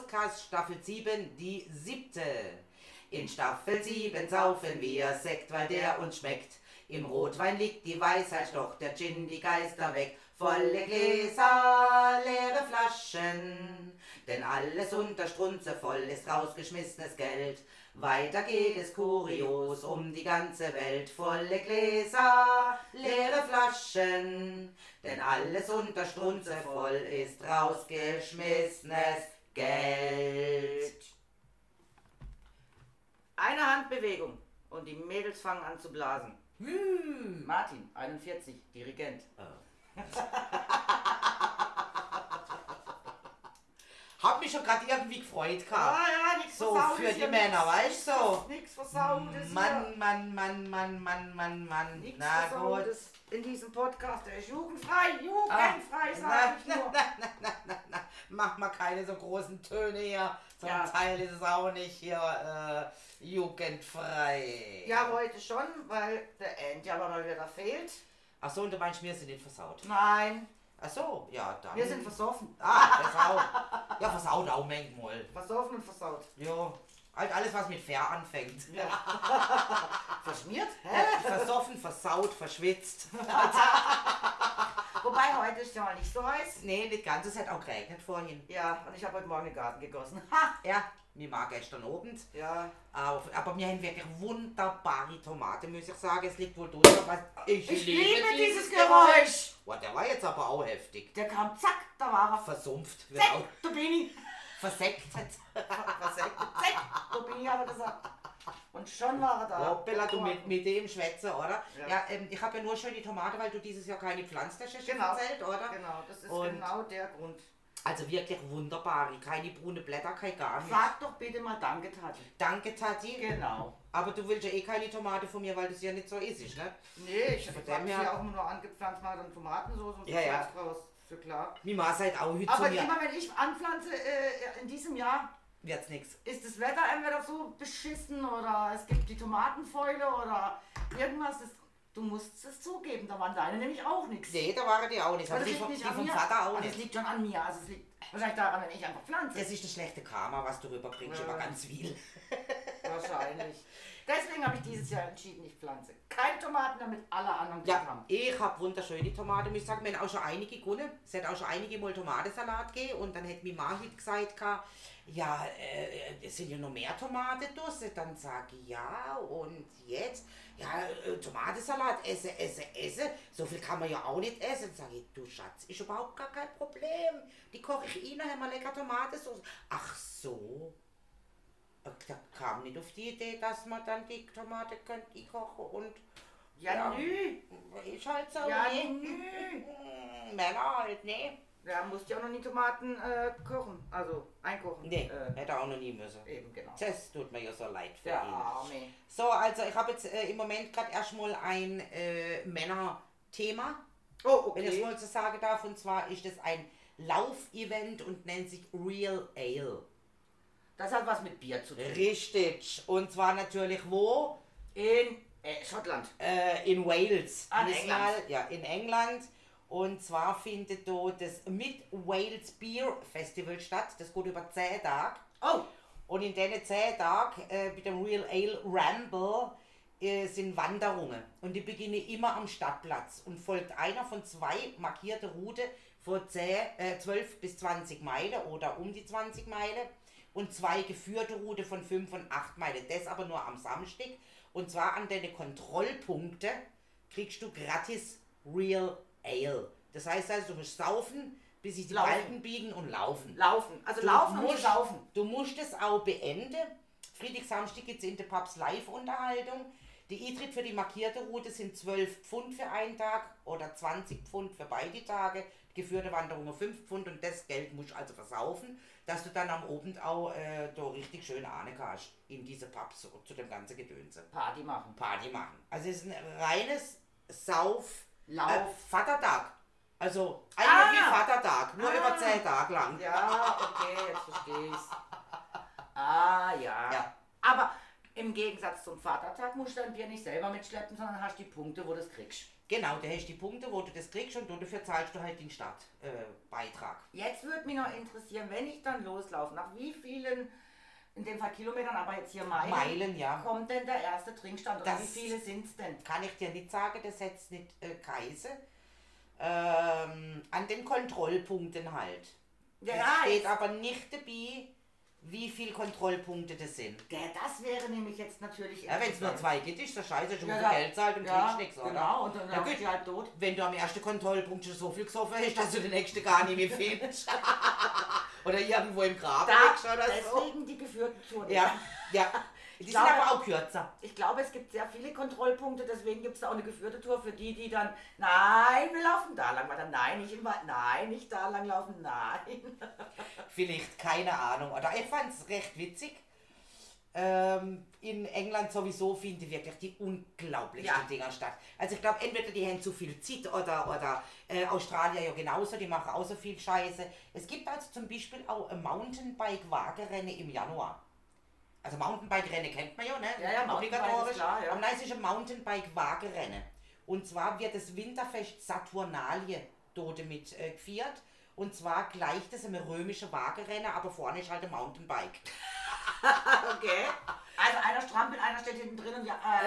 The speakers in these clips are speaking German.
Podcast Staffel 7, die 7. In Staffel 7 saufen wir Sekt, weil der uns schmeckt. Im Rotwein liegt die Weisheit, doch der Gin die Geister weg. Volle Gläser, leere Flaschen, denn alles unter Strunze voll ist rausgeschmissenes Geld. Weiter geht es kurios um die ganze Welt. Volle Gläser, leere Flaschen, denn alles unter Strunze voll ist rausgeschmissenes Geld. Eine Handbewegung und die Mädels fangen an zu blasen. Martin, 41, Dirigent. Hab mich schon gerade irgendwie gefreut gehabt. Ja, nix so Versautes für die hier, Männer, weißt du? So. Nix Versautes Mann. Nix Na gut. Versautes in diesem Podcast. Der ist jugendfrei, sag ich nur. Mach mal keine so großen Töne hier. Zum Ja. Teil ist es auch nicht hier jugendfrei. Ja, heute schon, weil der Ant aber mal wieder fehlt. Achso, und du meinst, wir sind nicht versaut. Nein, Achso, ja, dann. wir sind versoffen. Versaut. Ja, versaut auch manchmal. Versoffen und versaut. Ja, halt alles, was mit fair anfängt. Verschmiert? Versoffen, versaut, verschwitzt. Wobei, heute ist ja mal nicht so heiß. Nee, nicht ganz, es hat auch geregnet vorhin. Ja, und ich habe heute Morgen den Garten gegossen. Ja, mir war gestern Abend. Ja. Aber wir haben wirklich wunderbare Tomate, muss ich sagen. Es liegt wohl drunter, was Ich liebe dieses Geräusch. Boah, der war jetzt aber auch heftig. Der kam, zack, da war er. Versumpft. Zack, da bin ich. Versektet. Zack, da bin ich aber gesagt. Und schon war er da. Hoppala, du mit dem Schwätze, oder? Ja. Ich habe ja nur schon die Tomate, weil du dieses Jahr keine pflanzt hast, Genau. erzählt, oder? Genau, das ist Und- genau der Grund. Also wirklich wunderbar. Keine brune Blätter, kein gar nichts. Sag doch bitte mal Danke, Tati. Danke, Tati. Genau. Aber du willst ja eh keine Tomate von mir, weil das ja nicht so ist, ne? Nee, ich Von habe dem sie her- auch nur angepflanzt, mal dann Tomatensauce und so Ja, ja. Zeugs draus. Ist ja klar. Wie war es halt auch heute Aber zu mir. immer wenn ich anpflanze in diesem Jahr, Wird's nix. ist das Wetter entweder so beschissen oder es gibt die Tomatenfäule oder irgendwas. Du musst es zugeben, da waren deine nämlich auch nichts. Nee, da waren die auch nicht. Aber Aber das die, liegt vom, nicht die an vom mir. Vater auch Also nicht. es liegt schon an mir. Also es liegt wahrscheinlich daran, wenn ich einfach pflanze. Das ist das schlechte Karma, was du rüberbringst, Ja. über ganz viel. Wahrscheinlich. Deswegen habe ich dieses Jahr entschieden, ich pflanze keine Tomaten, damit alle anderen Glück Ja, haben. ich habe wunderschöne Tomaten, muss ich sagen. Wir haben auch schon einige gewonnen. Es hat auch schon einige Mal Tomatensalat gegeben. Und dann hat mir Margit gesagt, ja, es sind ja noch mehr Tomaten draussen. Dann sage ich, ja, und jetzt? Ja, Tomatensalat, esse. So viel kann man ja auch nicht essen. Dann sage ich, du Schatz, ist überhaupt gar kein Problem. Die koche ich rein, haben wir lecker Tomatensauce. Ach so. Da kam nicht auf die Idee, dass man dann die Tomate könnte kochen und Ja, nü. ist halt so. Ja, ne? nü. Männer halt, ne? Da musst du ja auch noch nie Tomaten kochen, also einkochen. Nee, hätte er auch noch nie müssen. Eben, genau. Das tut mir ja so leid für Der ihn. Arme. So, also ich habe jetzt im Moment gerade erstmal ein Männerthema, Oh, wenn ich es okay. mal so sagen darf. Und zwar ist es ein Laufevent und nennt sich Real Ale. Das hat was mit Bier zu tun. Richtig. Und zwar natürlich wo? In Schottland. In Wales. In Diesmal, England. ja, in England. Und zwar findet dort das Mid Wales Beer Festival statt. Das geht über 10 Tage. Oh, Und in diesen 10 Tagen mit dem Real Ale Ramble sind Wanderungen. Und die beginnen immer am Stadtplatz und folgt einer von 2 markierten Routen von 12 bis 20 Meilen oder um die 20 Meilen. Und 2 geführte Routen von 5 und 8 Meilen. Das aber nur am Samstag. Und zwar an deine Kontrollpunkte kriegst du gratis Real Ale. Das heißt also, du musst saufen, bis sich die Laufen. Balken biegen und laufen. laufen. Also Du laufen und musst- saufen. Du musst es auch beenden. Freitag, Samstag gibt es in den Pubs Live-Unterhaltung. Die Eintritt für die markierte Route sind 12 Pfund für einen Tag oder 20 Pfund für beide Tage. Die geführte Wanderung 5 Pfund und das Geld musst du also versaufen, dass du dann am Abend auch da richtig schön ahnen kannst in diese Pubs zu dem ganzen Gedönse. Party machen. Party machen. Also es ist ein reines Lauf. Vatertag. Also eigentlich wie Ah. Vatertag, nur über 10 Tage lang. Ja, okay, jetzt verstehe ich's. Ah, ja. Ja. Aber Im Gegensatz zum Vatertag musst du dein Bier nicht selber mitschleppen, sondern hast die Punkte, wo du es kriegst. Genau, du hast die Punkte, wo du das kriegst und dafür zahlst du halt den Startbeitrag. Jetzt würde mich noch interessieren, wenn ich dann loslaufe, nach wie vielen, in dem Fall Kilometern, aber jetzt hier Meilen, ja. kommt denn der erste Trinkstand oder wie viele sind es denn? Kann ich dir nicht sagen, das hätte nicht geheißen. An den Kontrollpunkten halt. Ja, es steht aber nicht dabei, wie viele Kontrollpunkte das sind. Ja, das wäre nämlich jetzt natürlich... Ja, wenn es nur 2 gibt, ist das scheiße, schon ja, Geld zahlt und kriegst nichts, oder? Genau, und dann ist halt tot. Wenn du am ersten Kontrollpunkt schon so viel gesoffen hast, dass du den nächsten gar nicht mehr findest. Oder irgendwo im Graben liegst oder so. Deswegen die geführten Touren. Ja. Die sind aber auch kürzer. Ich glaube, es gibt sehr viele Kontrollpunkte, deswegen gibt es da auch eine geführte Tour für die, die dann, nein, wir laufen da lang weiter, nein, nicht im Wald, nein, nicht da lang laufen, nein. Vielleicht, keine Ahnung. Oder ich fand es recht witzig. In England sowieso finden wirklich die unglaublichsten Dinger statt. Also ich glaube, entweder die haben zu viel Zeit oder Australier ja genauso, die machen auch so viel Scheiße. Es gibt also zum Beispiel auch ein Mountainbike-Wagenrennen im Januar. Also Mountainbike-Rennen kennt man ja, ne? Ja, obligatorisch. Klar, ja. Aber nein, es ist ein Mountainbike-Wagenrennen. Und zwar wird das Winterfest Saturnalie dort mit gefeiert. Und zwar gleicht es einem römischen Wagenrennen, aber vorne ist halt ein Mountainbike. Okay. Also einer strampelt, einer steht hinten drin und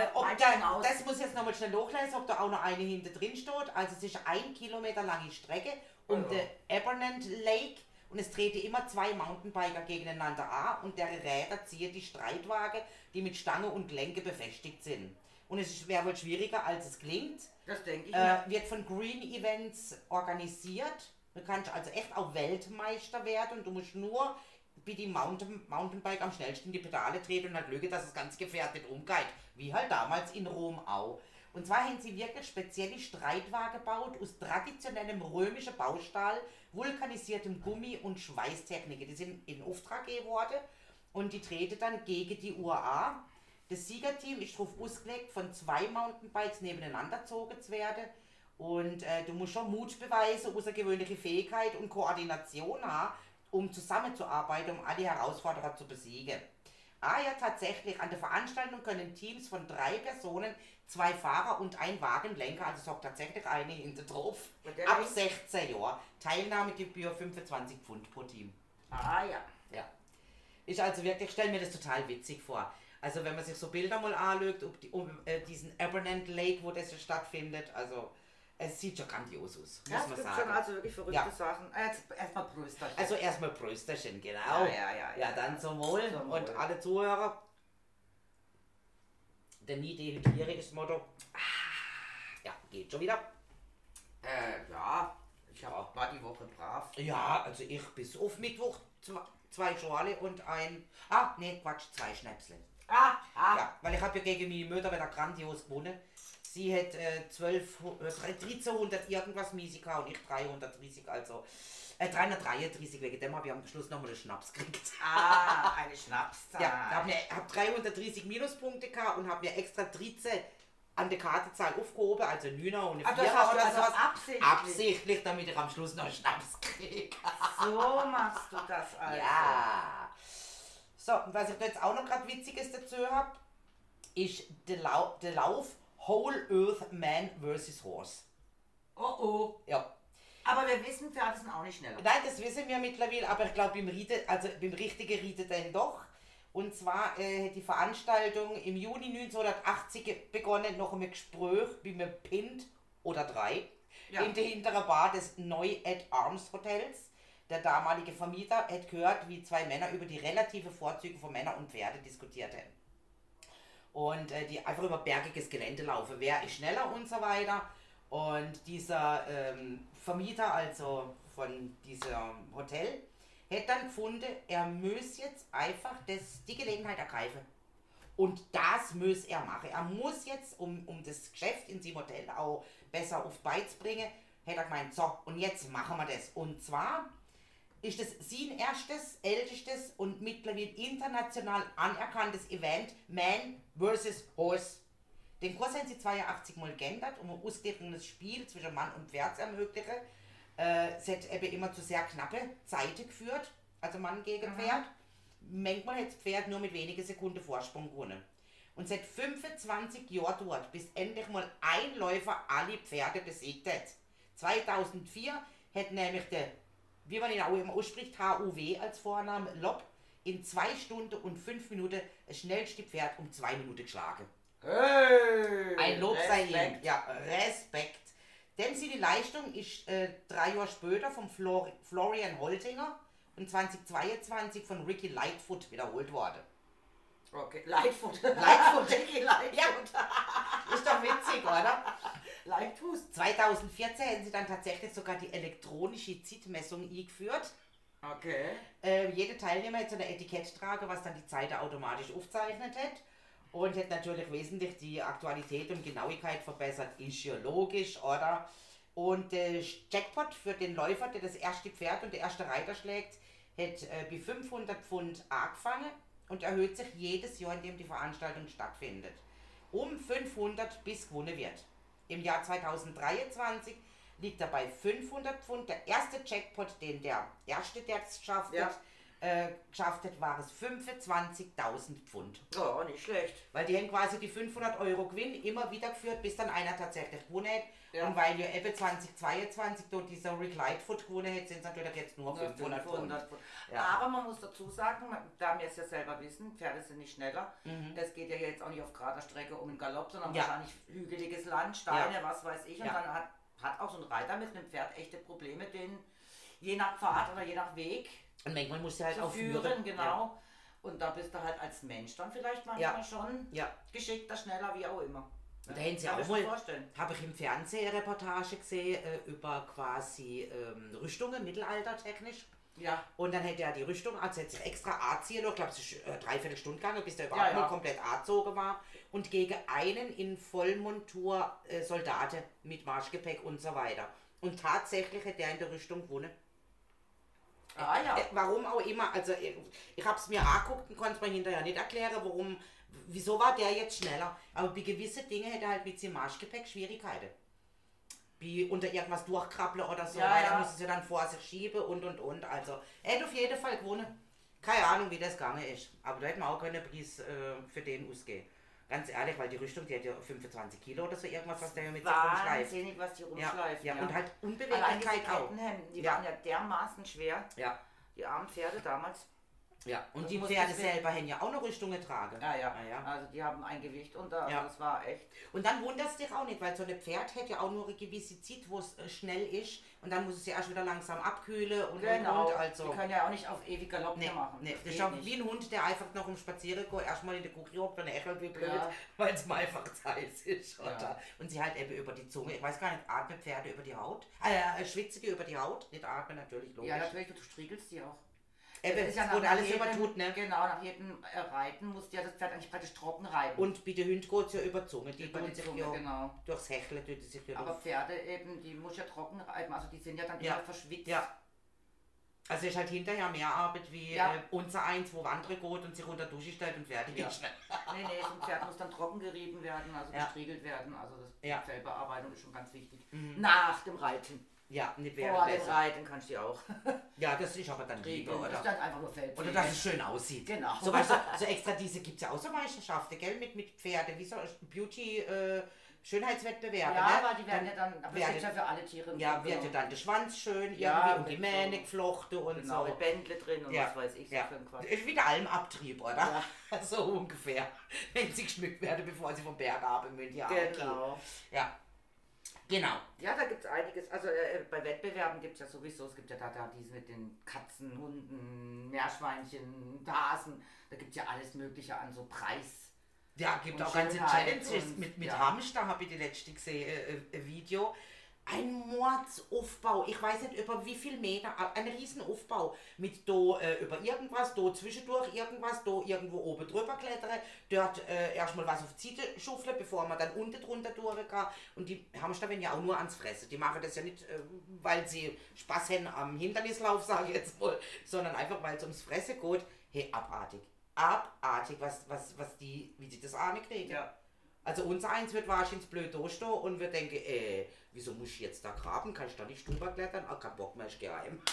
das muss jetzt nochmal schnell hochlesen, ob da auch noch eine hinten drin steht. Also es ist 1 Kilometer lange Strecke um den Abernant Lake. Und es treten immer 2 Mountainbiker gegeneinander an und deren Räder ziehen die Streitwagen, die mit Stange und Gelenke befestigt sind. Und es wäre wohl schwieriger, als es klingt. Das denke ich. Wird von Green Events organisiert. Du kannst also echt auch Weltmeister werden und du musst nur wie die Mountainbike am schnellsten die Pedale treten und halt lügen, dass das ganz gefährdet umgeht. Wie halt damals in Rom auch. Und zwar haben sie wirklich spezielle Streitwagen gebaut aus traditionellem römischen Baustahl, vulkanisiertem Gummi und Schweißtechniken. Die sind in Auftrag gegeben worden und die treten dann gegen die UAA. Das Siegerteam ist darauf ausgelegt, von 2 Mountainbikes nebeneinander gezogen zu werden. Und du musst schon Mut beweisen, außergewöhnliche Fähigkeit und Koordination haben, um zusammenzuarbeiten, um alle Herausforderer zu besiegen. Ja, tatsächlich, an der Veranstaltung können Teams von 3 Personen, 2 Fahrer und 1 Wagenlenker, also es hockt tatsächlich eine hinter drauf, ab 16 Jahren. Teilnahmegebühr 25 Pfund pro Team. Ja. Ist also wirklich, ich stelle mir das total witzig vor. Also wenn man sich so Bilder mal anschaut, diesen Abernant Lake, wo das stattfindet, also es sieht schon grandios aus, muss man sagen. Schon also wirklich verrückte Sachen. Jetzt erstmal Prösterchen. Also erstmal Prösterchen, genau. Ja, dann zum Wohl. Und alle Zuhörer, der nie dehydriere Motto. Ja, geht schon wieder. Ich war die Woche brav. Ja, also ich bis auf Mittwoch 2 Schorle und 2 Schnäpsle. Ja, weil ich habe ja gegen meine Mutter wieder grandios gewonnen. Sie hat 1300 irgendwas Misika und ich 330, also 333, wegen dem habe ich am Schluss nochmal einen Schnaps gekriegt. Eine Schnapszahl. Ja, ich habe 330 Minuspunkte gehabt und habe mir extra 13 an der Kartezahl aufgehoben, also 9 und eine 4 oder sowas. Absichtlich, damit ich am Schluss noch einen Schnaps kriege. So machst du das also. Ja. So, und was ich jetzt auch noch gerade Witziges dazu habe, ist der Lauf Whole Earth Man vs. Horse. Oh. Ja. Aber wir wissen, Pferde sind auch nicht schneller. Nein, das wissen wir mittlerweile, aber ich glaube beim richtigen Riede dann doch. Und zwar hat die Veranstaltung im Juni 1980 begonnen, noch mit Gespräch bei einem Pint oder 3 in der hinteren Bar des Neu-at-Arms Hotels. Der damalige Vermieter hat gehört, wie 2 Männer über die relative Vorzüge von Männern und Pferde diskutiert haben. Und die einfach über bergiges Gelände laufen, wer ist schneller und so weiter. Und dieser Vermieter, also von diesem Hotel, hat dann gefunden, er muss jetzt einfach die Gelegenheit ergreifen. Und das muss er machen. Er muss jetzt, um das Geschäft in seinem Hotel auch besser auf die Beine zu bringen, hat er gemeint, so, und jetzt machen wir das. Und zwar ist es sein erstes, ältestes und mittlerweile international anerkanntes Event Man vs. Horse. Den Kurs haben sie 82 Mal geändert, um ein ausgeglichenes Spiel zwischen Mann und Pferd zu ermöglichen. Es hat eben immer zu sehr knappe Zeiten geführt, also Mann gegen Pferd. Manchmal hat das Pferd nur mit wenigen Sekunden Vorsprung gewonnen. Und seit 25 Jahren dauert, bis endlich mal ein Läufer alle Pferde besiegt hat. 2004 hat nämlich der, wie man ihn auch immer ausspricht, HUW als Vorname, Lob, in 2 Stunden und 5 Minuten das schnellste Pferd um 2 Minuten geschlagen. Hey, Ein Lob sei ihm. Respekt. Ja, Respekt. Denn sie die Leistung ist 3 Jahre später vom Florian Holtinger und 2022 von Ricky Lightfoot wiederholt worden. Okay, Lightfoot. Lightfoot. Ricky Lightfoot. Ja, ist doch witzig, oder? Lightfoot. 2014 hätten sie dann tatsächlich sogar die elektronische Zeitmessung eingeführt. Okay. Jede Teilnehmer hat so eine Etikett tragen, was dann die Zeit automatisch aufzeichnet hat. Und hat natürlich wesentlich die Aktualität und Genauigkeit verbessert. Ist ja logisch, oder? Und der Jackpot für den Läufer, der das erste Pferd und der erste Reiter schlägt, hat bei 500 Pfund angefangen und erhöht sich jedes Jahr, in dem die Veranstaltung stattfindet. Um 500 bis gewonnen wird. Im Jahr 2023 liegt er bei 500 Pfund. Der erste Jackpot, den der erste, der es geschafft hat, war es 25.000 Pfund. Oh, nicht schlecht. Weil die haben quasi die 500 Euro Gewinn immer wieder geführt, bis dann einer tatsächlich gewonnen hat. Ja. Und weil ja eben 2022 dort dieser Rick Lightfoot gewonnen hat, sind es natürlich jetzt nur 500 Pfund. Ja. Aber man muss dazu sagen, da wir es ja selber wissen, Pferde sind nicht schneller. Das geht ja jetzt auch nicht auf gerader Strecke um den Galopp, sondern wahrscheinlich hügeliges Land, Steine, was weiß ich. Und dann hat auch so ein Reiter mit einem Pferd echte Probleme, den je nach Pfad oder je nach Weg und manchmal musst du halt zu auch führen. Genau. Und da bist du halt als Mensch dann vielleicht manchmal schon geschickter, schneller, wie auch immer. Und da hätten sie Kann auch ich mir mal, vorstellen. habe ich im Fernsehen eine Reportage gesehen, über quasi Rüstungen, mittelaltertechnisch. Ja. Und dann hätte er die Rüstung, also hätte sich extra anziehen, ich glaube es ist 3/4 Stunde gegangen, bis der überhaupt mal komplett angezogen war. Und gegen einen in Vollmontur Soldaten mit Marschgepäck und so weiter. Und tatsächlich hätte er in der Rüstung gewonnen. Warum auch immer, also ich habe es mir angeguckt und konnte es mir hinterher nicht erklären, wieso war der jetzt schneller. Aber bei gewissen Dingen hätte er halt mit seinem Marschgepäck Schwierigkeiten. Wie unter irgendwas durchkrabbeln oder so, weil er muss es ja dann vor sich schieben und. Also er hätte auf jeden Fall gewonnen. Keine Ahnung, wie das gegangen ist. Aber da hätten wir auch keinen Preis für den ausgehen. Ganz ehrlich, weil die Rüstung, die hat ja 25 Kilo oder so irgendwas, was der mit sich rumschleift. Wahnsinnig, was die rumschleift. Ja, und halt Allein Unbeweglichkeit diese auch. Kettenhemden, die waren ja dermaßen schwer. Ja. Die armen Pferde damals. Ja, und Das die muss Pferde ich selber haben ja auch noch Rüstungen tragen. Ja. Also die haben ein Gewicht unter, also Ja. das war echt. Und dann wunderst du dich auch nicht, weil so ein Pferd hat ja auch nur eine gewisse Zeit, wo es schnell ist und dann muss es ja erst wieder langsam abkühlen und also. Die können ja auch nicht auf ewig Galopp machen. Nee, das geht ist auch nicht. wie ein Hund, der einfach noch im Spazierengehen erstmal in der Kuche hockt und ächelt wie blöd, Ja. weil es mal einfach zu heiß ist. Ja. Oder? Und sie halt eben über die Zunge, ich weiß gar nicht, atmen Pferde über die Haut? Schwitzen die über die Haut? Nicht atmen natürlich, logisch. Ja, natürlich, du striegelst die auch. Eben, Das ist ja es wurde nach alles jedem- immer tut, ne? Genau, nach jedem Reiten musst du ja das Pferd eigentlich praktisch trocken reiten. Und bei den Hunden geht es ja über die Zunge, die über tun die sich Zunge, ja genau. durchs Hecheln, tut die sich ja Aber durch. Pferde eben, die muss ja trocken reiten, also die sind ja dann Ja. immer verschwitzt. Ja. Also ist halt hinterher mehr Arbeit wie unser eins, wo andere geht und sich unter die Dusche stellt und fertig Ja. ist. Nee, so ein Pferd muss dann trocken gerieben werden, also Ja. gestriegelt werden. Also das Ja. die Fellbearbeitung ist schon ganz wichtig. Mhm. Nach dem Reiten. Ja, nicht Vor dem währenddessen. Reiten kannst du die auch Ja, das ist aber dann lieber, regeln. Das ist oder? dann einfach nur Fell. Oder dass es schön aussieht. Genau. So, weißt du, so extra diese gibt es ja auch so Meisterschaften, gell? Mit Pferde, wie so Beauty, Schönheitswettbewerbe. Ja, ne? aber die werden ja dann, aber das werden- gibt ja für alle Tiere. im Ja, Grunde wird ja genommen. dann der Schwanz schön irgendwie Ja, und die mit Mähne so- geflochten und Genau, so. mit Bändle drin und Ja, was weiß ich so ja. für ein Quatsch. Ist wie der Almabtrieb, oder? So ungefähr. Wenn sie geschmückt werden, bevor sie vom Berg haben müssen. Ja, Genau. okay. Ja, genau. Ja, da gibt es einiges. Also bei Wettbewerben gibt es ja sowieso, es gibt ja da diese mit den Katzen, Hunden, Meerschweinchen, Hasen. Da gibt es ja alles Mögliche an so Preis. Ja, gibt Und auch ganze Schönheit Challenges und- mit ja. Hamster, habe ich die letzte gesehen, ein Video. Ein Mordsaufbau, ich weiß nicht über wie viel Meter, ein Riesenaufbau mit über irgendwas, zwischendurch irgendwas, irgendwo oben drüber klettern, dort erstmal was auf die Seite schuffeln, bevor man dann unten drunter durchgeht. Und die Hamster werden ja auch nur ans Fressen. Die machen das ja nicht, weil sie Spaß haben am Hindernislauf, sage ich jetzt mal, sondern einfach, weil es ums Fressen geht. Hey, abartig. Abartig, wie sie das Arme kriegen. Ja. Also unser eins wird wahrscheinlich blöd durchstehen und wir denken, wieso muss ich jetzt da graben? Kann ich da nicht drüber klettern? Ah, kein Bock mehr, ich gehe heim.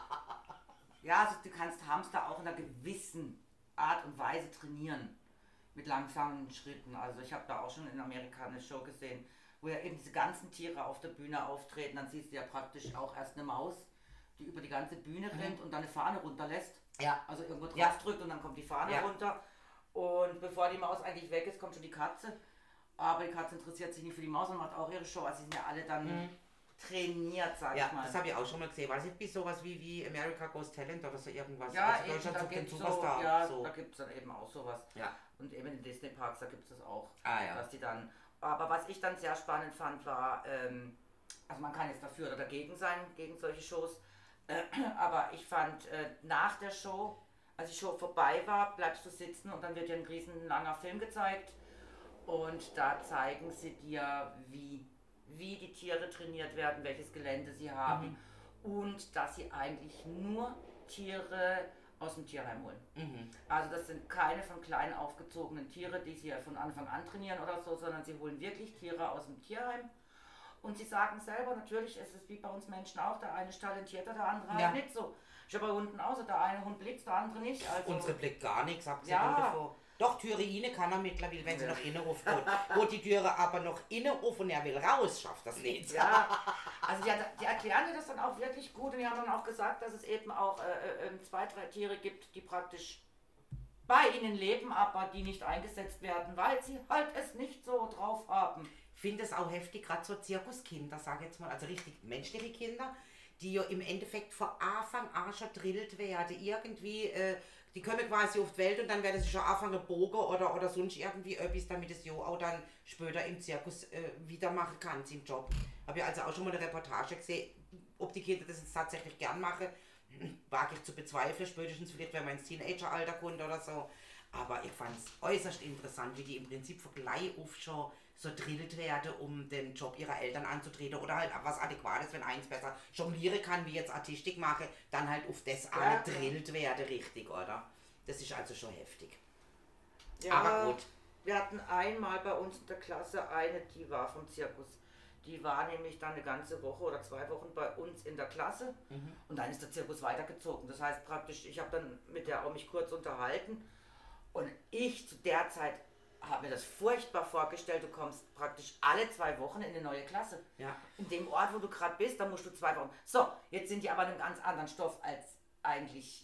Ja, also du kannst Hamster auch in einer gewissen Art und Weise trainieren. mit langsamen Schritten. Also ich habe da auch schon in Amerika eine Show gesehen, wo ja eben diese ganzen Tiere auf der Bühne auftreten. Dann siehst du ja praktisch auch erst eine Maus, die über die ganze Bühne rennt und dann eine Fahne runterlässt. Ja. Also irgendwo drauf drückt und dann kommt die Fahne runter. Und bevor die Maus eigentlich weg ist, kommt schon die Katze. Aber die Katze interessiert sich nicht für die Maus und macht auch ihre Show. Also sie sind ja alle dann trainiert, sag ich mal. Das habe ich auch schon mal gesehen. War das nicht wie sowas wie America Goes Talent oder so irgendwas? Ja, also eben, da gibt es da gibt's dann eben auch sowas. Ja. Und eben in Disney Parks, da gibt es das auch. Ja. Dass die dann, aber was ich dann sehr spannend fand, war, also man kann jetzt dafür oder dagegen sein, gegen solche Shows, aber ich fand nach der Show, als die Show vorbei war, bleibst du sitzen und dann wird dir ein riesen langer Film gezeigt und da zeigen sie dir, wie die Tiere trainiert werden, welches Gelände sie haben und dass sie eigentlich nur Tiere aus dem Tierheim holen. Also das sind keine von klein aufgezogenen Tiere, die sie ja von Anfang an trainieren oder so, sondern sie holen wirklich Tiere aus dem Tierheim. Und sie sagen selber, natürlich ist es wie bei uns Menschen auch, der eine ist talentierter, der andere halt nicht so. Ich habe bei Hunden auch so, der eine Hund blickt, der andere nicht. Also unsere blickt gar nichts, sagt sie davor. Doch, Türe rein kann er mittlerweile, wenn sie noch innen aufgeht. Wo die Türe aber noch innen auf und er will raus, schafft das nicht. Ja, also die erklären dir das dann auch wirklich gut und die haben dann auch gesagt, dass es eben auch 2, 3 Tiere gibt, die praktisch bei ihnen leben, aber die nicht eingesetzt werden, weil sie halt es nicht so drauf haben. Ich finde es auch heftig, gerade so Zirkuskinder, sage ich jetzt mal, also richtig menschliche Kinder, die ja im Endeffekt von Anfang an schon drillt werden, irgendwie, die kommen quasi auf die Welt und dann werden sie schon anfangen bogen oder sonst irgendwie etwas, damit es ja auch dann später im Zirkus wieder machen kann, im Job. Habe ich also auch schon mal eine Reportage gesehen, ob die Kinder das jetzt tatsächlich gern machen, wage ich zu bezweifeln, spätestens vielleicht, wenn man ins Teenageralter kommt oder so. Aber ich fand es äußerst interessant, wie die im Prinzip von gleich auf schon so drillt werden, um den Job ihrer Eltern anzutreten oder halt was Adäquates, wenn eins besser jonglieren kann, wie jetzt Artistik mache, dann halt auf das alle drillt werden, richtig, oder? Das ist also schon heftig. Ja, aber gut. Wir hatten einmal bei uns in der Klasse eine, die war vom Zirkus. Die war nämlich dann eine ganze Woche oder 2 Wochen bei uns in der Klasse und dann ist der Zirkus weitergezogen. Das heißt praktisch, ich habe dann mit der auch mich kurz unterhalten und ich zu der Zeit habe mir das furchtbar vorgestellt, du kommst praktisch alle 2 Wochen in eine neue Klasse. Ja. In dem Ort, wo du gerade bist, da musst du 2 Wochen. So, jetzt sind die aber in einem ganz anderen Stoff als eigentlich,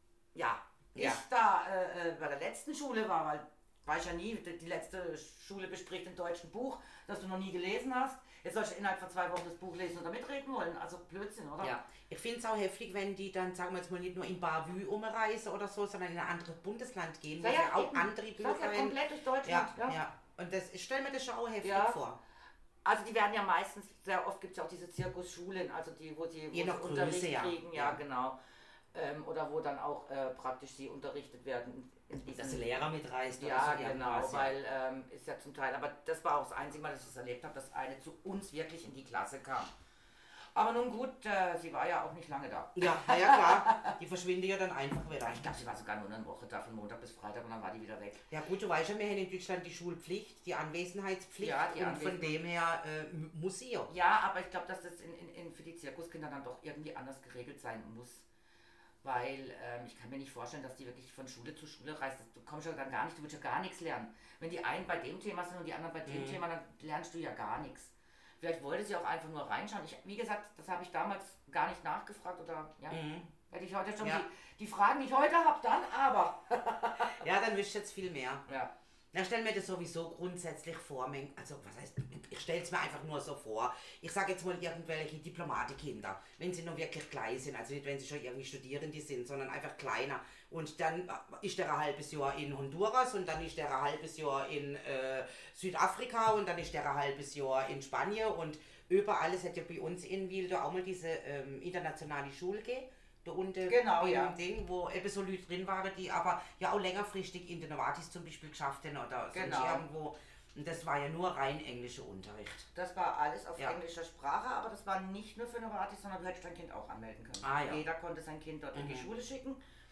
ich da bei der letzten Schule war, weil weiß ja nie, die letzte Schule bespricht ein deutschen Buch, das du noch nie gelesen hast. Jetzt sollst du innerhalb von 2 Wochen das Buch lesen oder mitreden wollen. Also Blödsinn, oder? Ja, ich finde es auch heftig, wenn die dann, sagen wir jetzt mal, nicht nur in Bavü umreisen oder so, sondern in ein anderes Bundesland gehen, wo ja auch andere Bücher komplett durch Deutschland. Ja. Und das, ich stelle mir das schon auch heftig vor. Also die werden ja meistens, sehr oft gibt es ja auch diese Zirkusschulen, also die, wo sie Unterricht kriegen, genau. Oder wo dann auch praktisch sie unterrichtet werden. Dass der Lehrer mitreist. Ja, so genau, weil ist ja zum Teil, aber das war auch das einzige Mal, dass ich es erlebt habe, dass eine zu uns wirklich in die Klasse kam. Aber nun gut, sie war ja auch nicht lange da. Ja, klar, die verschwindet ja dann einfach wieder. Ich glaube, sie war sogar nur eine Woche da, von Montag bis Freitag und dann war die wieder weg. Ja gut, du weißt ja, wir haben in Deutschland die Schulpflicht, die Anwesenheitspflicht und von dem her muss sie ja. Ja, aber ich glaube, dass das für die Zirkuskinder dann doch irgendwie anders geregelt sein muss. Weil ich kann mir nicht vorstellen, dass die wirklich von Schule zu Schule reist. Du kommst ja dann gar nicht, du willst ja gar nichts lernen. Wenn die einen bei dem Thema sind und die anderen bei dem Thema, dann lernst du ja gar nichts. Vielleicht wollte sie auch einfach nur reinschauen. Wie gesagt, das habe ich damals gar nicht nachgefragt oder hätte ich heute schon die Fragen, die ich heute habe, dann aber. Ja, dann wisst ihr jetzt viel mehr. Ja. Na, stell mir das sowieso grundsätzlich vor, also was heißt, ich stelle es mir einfach nur so vor, ich sage jetzt mal irgendwelche Diplomatenkinder, wenn sie noch wirklich klein sind, also nicht wenn sie schon irgendwie Studierende sind, sondern einfach kleiner und dann ist der ein halbes Jahr in Honduras und dann ist der ein halbes Jahr in Südafrika und dann ist der ein halbes Jahr in Spanien und überall, es hat ja bei uns in Wilde auch mal diese internationale Schule gegeben. Unten im Ding, wo eben so Leute drin waren, die aber ja auch längerfristig in den Novartis zum Beispiel geschafft haben oder sonst irgendwo. Und das war ja nur rein englischer Unterricht. Das war alles auf englischer Sprache, aber das war nicht nur für Novartis, sondern du hättest dein Kind auch anmelden können. Jeder konnte sein Kind dort in die Schule schicken.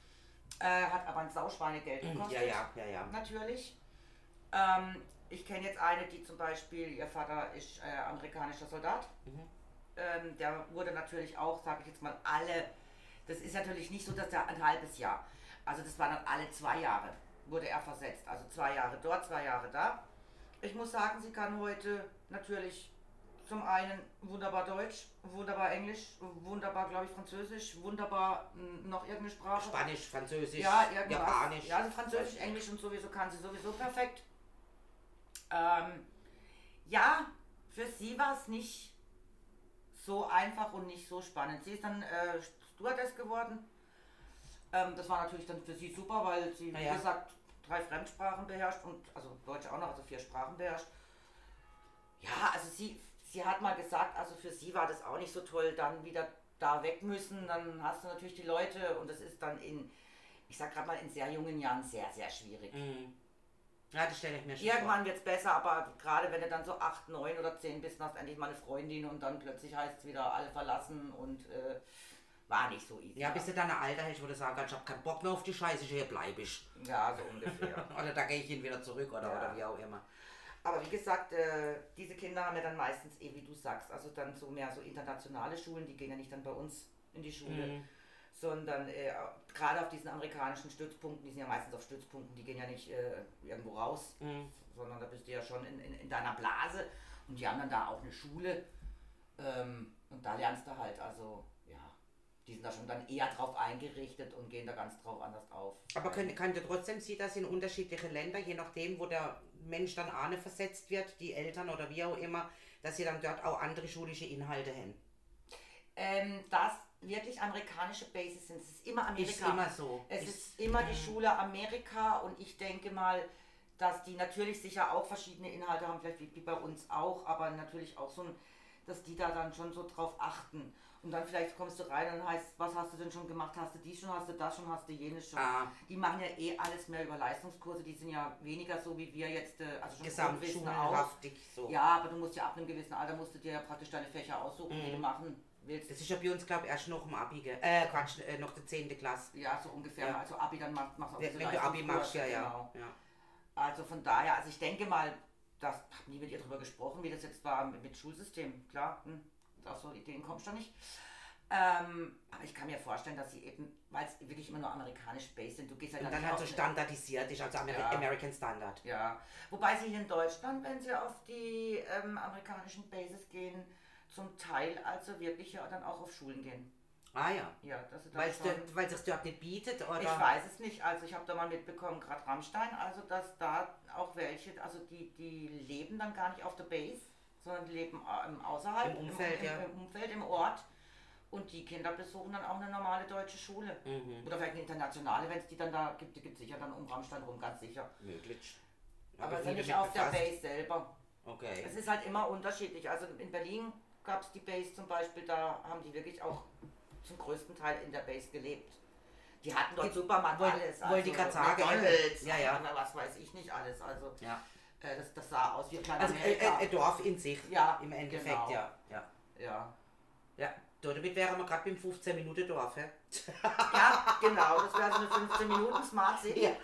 Hat aber ein Sauschweinegeld gekostet. Ja. Natürlich. Ich kenne jetzt eine, die zum Beispiel, ihr Vater ist amerikanischer Soldat. Der wurde natürlich auch, sage ich jetzt mal, das ist natürlich nicht so, dass der ein halbes Jahr, also das waren dann alle 2 Jahre. wurde er versetzt. Also 2 Jahre dort, 2 Jahre da. Ich muss sagen, sie kann heute natürlich zum einen wunderbar Deutsch, wunderbar Englisch, wunderbar, glaube ich, Französisch, wunderbar noch irgendeine Sprache. Spanisch, Französisch, ja, irgendwas. Japanisch. Ja, also Französisch, Englisch und sowieso kann sie sowieso perfekt. Ja, für sie war es nicht so einfach und nicht so spannend. Sie ist dann Stewardess geworden. Das war natürlich dann für sie super, weil sie, wie gesagt, 3 Fremdsprachen beherrscht und also Deutsch auch noch, also 4 Sprachen beherrscht. Ja, also sie hat mal gesagt, also für sie war das auch nicht so toll, dann wieder da weg müssen, dann hast du natürlich die Leute und das ist dann ich sag gerade mal, in sehr jungen Jahren sehr, sehr schwierig. Mhm. Ja, das stelle ich mir schon Irgendwann wird es besser, aber gerade wenn du dann so 8, 9 oder 10 bist, hast du endlich mal eine Freundin und dann plötzlich heißt es wieder alle verlassen und war nicht so easy. Ja, bis du dann ein Alter hast, wo du sagen kannst, ich hab keinen Bock mehr auf die Scheiße, hier bleib ich. Ja, so ungefähr. Oder da gehe ich hin wieder zurück oder wie auch immer. Aber wie gesagt, diese Kinder haben ja dann meistens wie du sagst, also dann so mehr so internationale Schulen, die gehen ja nicht dann bei uns in die Schule, sondern gerade auf diesen amerikanischen Stützpunkten, die sind ja meistens auf Stützpunkten, die gehen ja nicht irgendwo raus, sondern da bist du ja schon in deiner Blase und die haben dann da auch eine Schule und da lernst du halt, also ja, die sind da schon dann eher drauf eingerichtet und gehen da ganz drauf anders auf. Aber könnte trotzdem sie das in unterschiedliche Länder, je nachdem, wo der Mensch dann ahne versetzt wird, die Eltern oder wie auch immer, dass sie dann dort auch andere schulische Inhalte haben? Das wirklich amerikanische Bases sind. Es ist immer Amerika. Ist immer so. Es ist immer die Schule Amerika und ich denke mal, dass die natürlich sicher auch verschiedene Inhalte haben, vielleicht wie bei uns auch, aber natürlich auch so, dass die da dann schon so drauf achten. Und dann vielleicht kommst du rein und heißt, was hast du denn schon gemacht? Hast du dies schon, hast du das schon, hast du jenes schon? Die machen ja alles mehr über Leistungskurse, die sind ja weniger so wie wir jetzt, also schon Grundwissen auch. So. Ja, aber du musst ja ab einem gewissen Alter, musst du dir ja praktisch deine Fächer aussuchen, die du machen willst. Das ist ja bei uns, glaube ich, erst noch im Abi, noch der 10. Klasse. Ja, so ungefähr. Ja. Also Abi, dann machst du auch Wenn du Abi machst, genau. Ja. Also von daher, also ich denke mal, das habe nie mit ihr drüber gesprochen, wie das jetzt war mit Schulsystem, klar. Auf so Ideen kommst du nicht. Aber ich kann mir vorstellen, dass sie eben, weil es wirklich immer nur amerikanisch based sind, du gehst und dann halt so standardisiert ist, also American Standard. Ja, wobei sie hier in Deutschland, wenn sie auf die amerikanischen Bases gehen, zum Teil also wirklich ja dann auch auf Schulen gehen. Ah ja. Ja, das ist weil es dort nicht bietet, oder? Ich weiß es nicht, also ich habe da mal mitbekommen, gerade Rammstein, also dass da auch welche, also die leben dann gar nicht auf der Base, sondern die leben außerhalb, im Umfeld, im Umfeld, im Ort. Und die Kinder besuchen dann auch eine normale deutsche Schule. Oder vielleicht eine internationale, wenn es die dann da gibt. Die gibt es sicher dann um Rammstein rum, ganz sicher. Möglich. Aber sind nicht auf der Base selber. Okay. Es ist halt immer unterschiedlich. Also in Berlin gab es die Base zum Beispiel, da haben die wirklich auch zum größten Teil in der Base gelebt. Die hatten dort Supermarkt, alles. Wollte ich gerade sagen. McDonald's, ja. Was weiß ich nicht alles. Also ja. Das sah aus wie also ein Dorf in sich. Ja, im Endeffekt, genau. Ja. Damit wären wir gerade beim 15-Minuten-Dorf. Ja, genau, das wäre so eine 15 Minuten Smart City. Ja.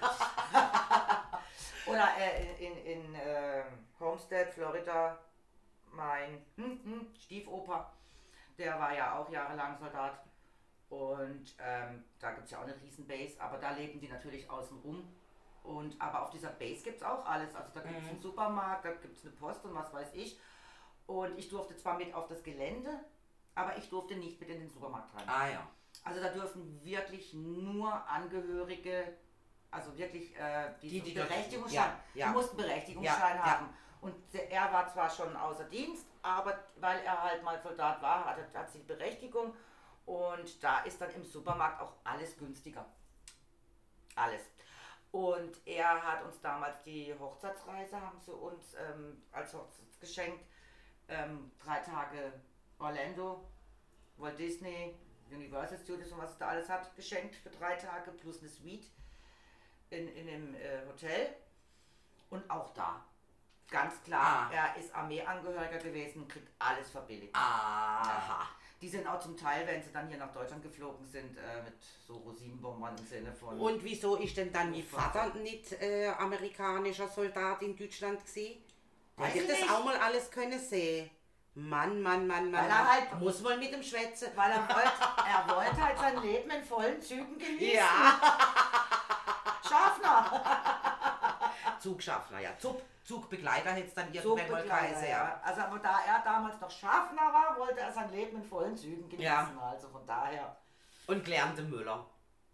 Oder in Homestead, Florida, mein Stiefoper, der war ja auch jahrelang Soldat. Und da gibt es ja auch eine riesen Base, aber da leben die natürlich außen rum. Aber auf dieser Base gibt es auch alles. Also da gibt es einen Supermarkt, da gibt es eine Post und was weiß ich. Und ich durfte zwar mit auf das Gelände, aber ich durfte nicht mit in den Supermarkt rein. Ah ja. Also da dürfen wirklich nur Angehörige, also wirklich die Berechtigungsschein, die mussten Berechtigungsschein haben. Und er war zwar schon außer Dienst, aber weil er halt mal Soldat war, hat sie die Berechtigung. Und da ist dann im Supermarkt auch alles günstiger. Alles. Und er hat uns damals die Hochzeitsreise, haben sie uns als Hochzeit geschenkt. 3 Tage Orlando, Walt Disney, Universal Studios und was es da alles hat, geschenkt für 3 Tage plus eine Suite in dem Hotel. Und auch da, ganz klar, er ist Armeeangehöriger gewesen, kriegt alles verbilligt. Aha. Die sind auch zum Teil, wenn sie dann hier nach Deutschland geflogen sind, mit so Rosinenbonbon im Sinne von... Und wieso ist denn dann Ihr Vater nicht amerikanischer Soldat in Deutschland gewesen? Hätte ich das auch mal alles können sehen? Mann. Weil er halt, muss man mit dem schwätzen. Weil er wollte halt sein Leben in vollen Zügen genießen. Ja. Schaffner. Zugschaffner, ja. Zugbegleiter hätte es dann irgendwann mal geheißen, ja. Also aber da er damals noch Schaffner war, wollte er sein Leben in vollen Zügen genießen. Ja. Also von daher. Und gelernte Müller.